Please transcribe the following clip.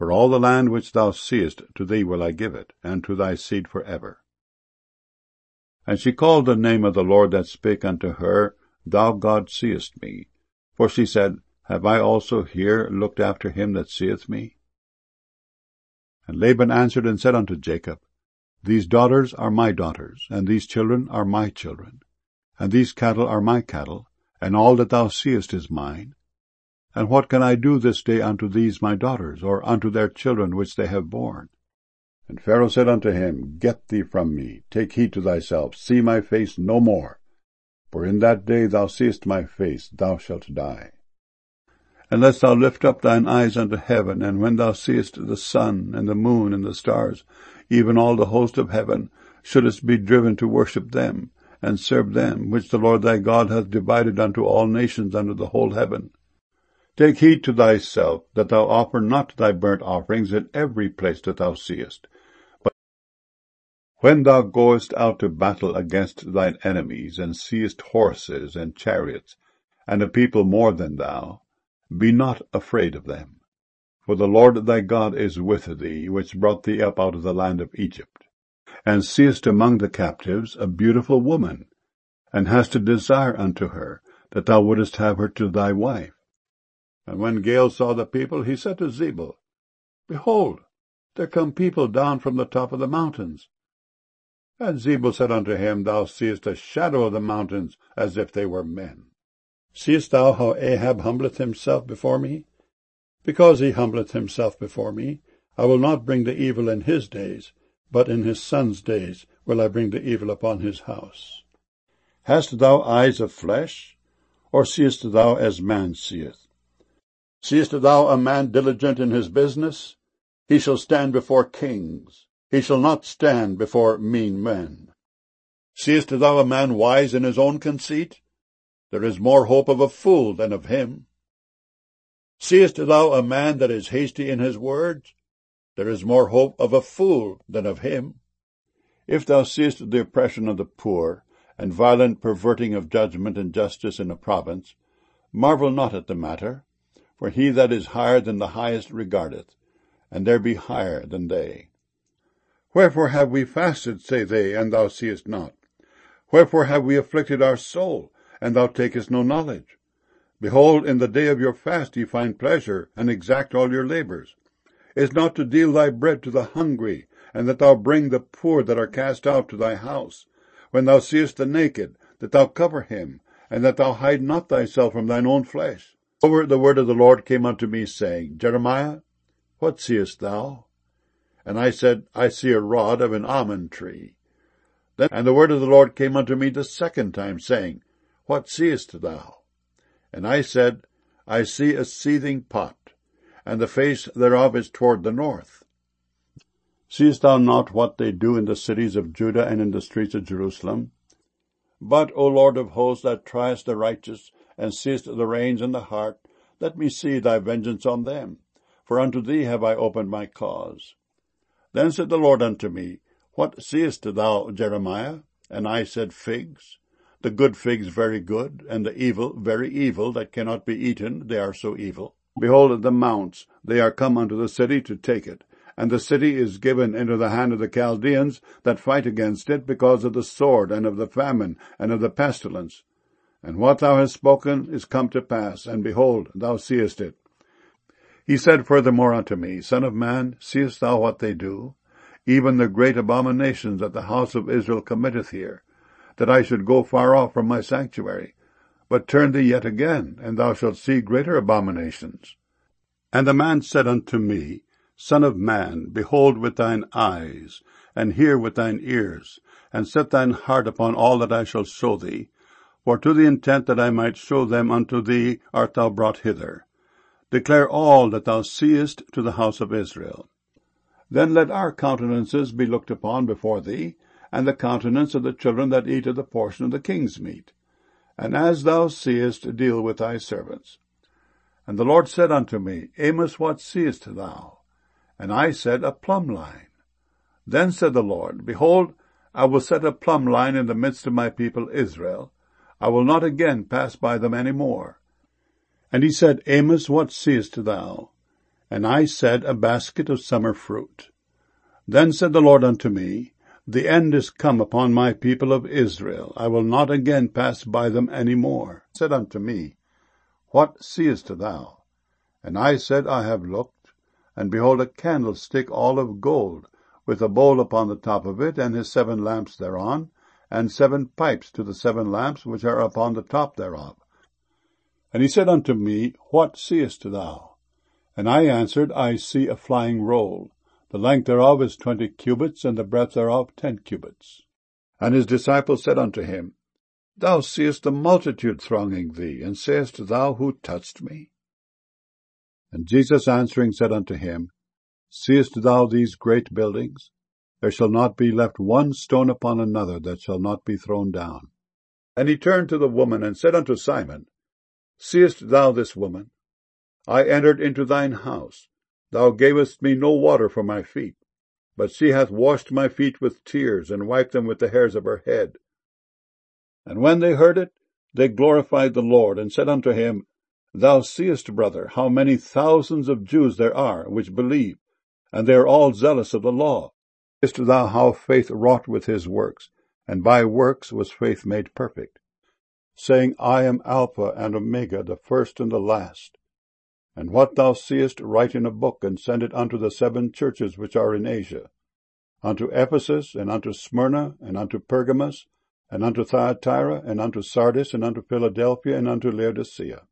For all the land which thou seest, to thee will I give it, and to thy seed for ever. And she called the name of the Lord that spake unto her, Thou God seest me. For she said, Have I also here looked after him that seeth me? And Laban answered and said unto Jacob, These daughters are my daughters, and these children are my children, and these cattle are my cattle, and all that thou seest is mine. And what can I do this day unto these my daughters, or unto their children which they have borne? And Pharaoh said unto him, Get thee from me, take heed to thyself, see my face no more. For in that day thou seest my face, thou shalt die. Unless thou lift up thine eyes unto heaven, and when thou seest the sun, and the moon, and the stars, even all the host of heaven, shouldest be driven to worship them, and serve them, which the Lord thy God hath divided unto all nations under the whole heaven. Take heed to thyself, that thou offer not thy burnt offerings in every place that thou seest. But when thou goest out to battle against thine enemies, and seest horses and chariots, and a people more than thou, be not afraid of them. For the Lord thy God is with thee, which brought thee up out of the land of Egypt. And seest among the captives a beautiful woman, and hast a desire unto her, that thou wouldest have her to thy wife. And when Gaal saw the people, he said to Zebul, Behold, there come people down from the top of the mountains. And Zebul said unto him, Thou seest the shadow of the mountains, as if they were men. Seest thou how Ahab humbleth himself before me? Because he humbleth himself before me, I will not bring the evil in his days, but in his son's days will I bring the evil upon his house. Hast thou eyes of flesh, or seest thou as man seeth? Seest thou a man diligent in his business? He shall stand before kings. He shall not stand before mean men. Seest thou a man wise in his own conceit? There is more hope of a fool than of him. Seest thou a man that is hasty in his words? There is more hope of a fool than of him. If thou seest the oppression of the poor, and violent perverting of judgment and justice in a province, marvel not at the matter. For he that is higher than the highest regardeth, and there be higher than they. Wherefore have we fasted, say they, and thou seest not? Wherefore have we afflicted our soul, and thou takest no knowledge? Behold, in the day of your fast ye find pleasure, and exact all your labors. Is not to deal thy bread to the hungry, and that thou bring the poor that are cast out to thy house? When thou seest the naked, that thou cover him, and that thou hide not thyself from thine own flesh? Over the word of the Lord came unto me, saying, Jeremiah, what seest thou? And I said, I see a rod of an almond tree. And the word of the Lord came unto me the second time, saying, What seest thou? And I said, I see a seething pot, and the face thereof is toward the north. Seest thou not what they do in the cities of Judah and in the streets of Jerusalem? But, O Lord of hosts, that triest the righteous, and seest the reins in the heart, let me see thy vengeance on them, for unto thee have I opened my cause. Then said the Lord unto me, What seest thou, Jeremiah? And I said, Figs. The good figs very good, and the evil very evil, that cannot be eaten, they are so evil. Behold the mounts, they are come unto the city to take it, and the city is given into the hand of the Chaldeans that fight against it, because of the sword, and of the famine, and of the pestilence. And what thou hast spoken is come to pass, and behold, thou seest it. He said furthermore unto me, Son of man, seest thou what they do? Even the great abominations that the house of Israel committeth here, that I should go far off from my sanctuary. But turn thee yet again, and thou shalt see greater abominations. And the man said unto me, Son of man, behold with thine eyes, and hear with thine ears, and set thine heart upon all that I shall show thee. For to the intent that I might show them unto thee art thou brought hither. Declare all that thou seest to the house of Israel. Then let our countenances be looked upon before thee, and the countenance of the children that eat of the portion of the king's meat. And as thou seest, deal with thy servants. And the Lord said unto me, Amos, what seest thou? And I said, A plumb line. Then said the Lord, Behold, I will set a plumb line in the midst of my people Israel. I will not again pass by them any more. And he said, Amos, what seest thou? And I said, A basket of summer fruit. Then said the Lord unto me, The end is come upon my people of Israel. I will not again pass by them any more. He said unto me, What seest thou? And I said, I have looked, and behold a candlestick all of gold, with a bowl upon the top of it, and his 7 lamps thereon, and 7 pipes to the 7 lamps which are upon the top thereof. And he said unto me, What seest thou? And I answered, I see a flying roll. The length thereof is 20 cubits, and the breadth thereof 10 cubits. And his disciples said unto him, Thou seest the multitude thronging thee, and sayest thou, Who touched me? And Jesus answering said unto him, Seest thou these great buildings? There shall not be left one stone upon another that shall not be thrown down. And he turned to the woman, and said unto Simon, Seest thou this woman? I entered into thine house. Thou gavest me no water for my feet, but she hath washed my feet with tears, and wiped them with the hairs of her head. And when they heard it, they glorified the Lord, and said unto him, Thou seest, brother, how many thousands of Jews there are which believe, and they are all zealous of the law. Seest thou how faith wrought with his works, and by works was faith made perfect? Saying, I am Alpha and Omega, the first and the last. And what thou seest, write in a book, and send it unto the 7 churches which are in Asia, unto Ephesus, and unto Smyrna, and unto Pergamos, and unto Thyatira, and unto Sardis, and unto Philadelphia, and unto Laodicea.